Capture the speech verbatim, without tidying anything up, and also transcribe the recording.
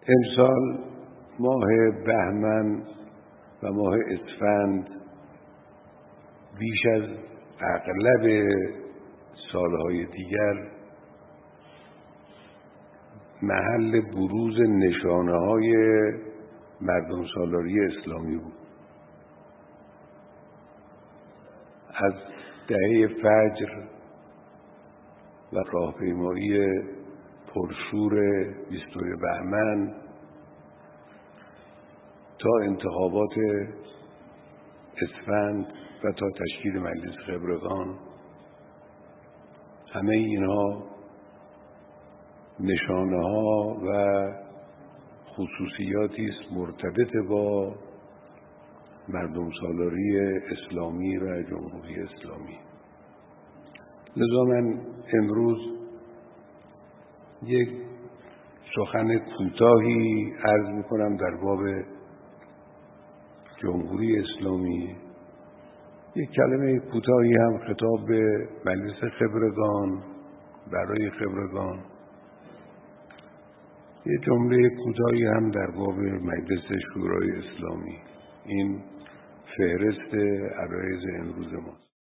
امسال ماه بهمن و ماه اسفند بیش از اغلب سالهای دیگر محل بروز نشانه های مردم سالاری اسلامی بود. از دهه فجر و راهپیمایی پرشور بیستم بهمن تا انتخابات اسفند و تا تشکیل مجلس خبرگان، همه اینها نشانه ها و خصوصیاتی است مرتبط با مردم سالاری اسلامی و جمهوری اسلامی. لذا من امروز یک سخن کوتاهی عرض می‌کنم در باب جمهوری اسلامی، یک کلمه کوتاهی هم خطاب به مجلس خبرگان، برای خبرگان، یک جمله کوتاهی هم در باب مجلس شورای اسلامی. این فهرست عرایض امروز ماست.